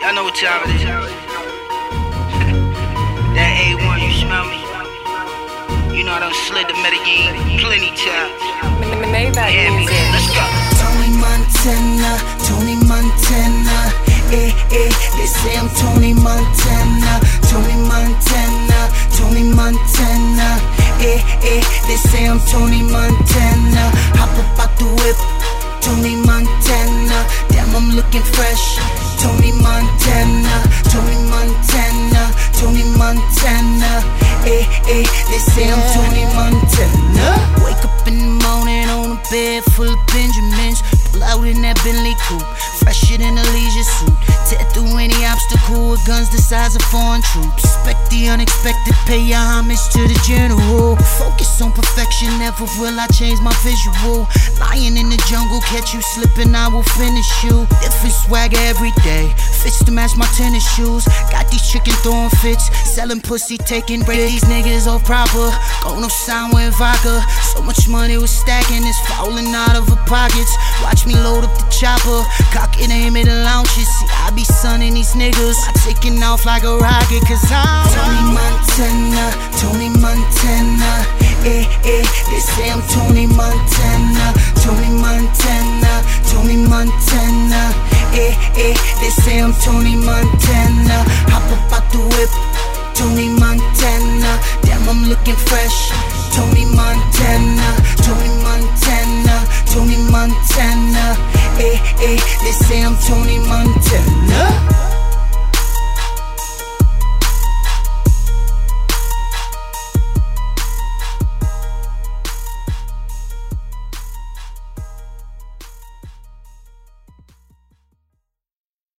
I know what time it is. That A1, you smell me? You know I done slid to Medellin plenty times. Maybach music. Let's go. Tony Montana, Tony Montana, they say I'm Tony Montana, Tony Montana, Tony Montana, they say I'm Tony Montana. Hop up out the whip, Tony Montana, damn I'm looking fresh. Tony Montana, Tony Montana, Tony Montana, they say I'm Tony Montana. Wake up in the morning on a bed full of Benjamins, pull out in that Bentley coupe, fresher than a leisure suit. Tear through any obstacle with guns the size of foreign troops. Expect the unexpected, pay your homage to the general. Focus on perfection, never will I change my visual. Lion in the jungle, catch you slipping, I will finish you. Different swagger every day, fits to match my tennis shoes. Got these chicken throwing fits, selling pussy, taking break. These niggas all proper, going no sign with vodka. So much money was stacking, it's falling out of her pockets. Watch me load up the chopper, cock it, aim it, and launch it. See, I be sunning these niggas, I'm taking off like a rocket, cause I'm Tony Montana, Tony Montana, they say I'm Tony Montana, Tony Montana, Tony Montana, they say I'm Tony Montana. Hop up out the whip, Tony Montana, damn I'm looking fresh. Tony Montana, Tony Montana, Tony Montana, they say I'm Tony Montana.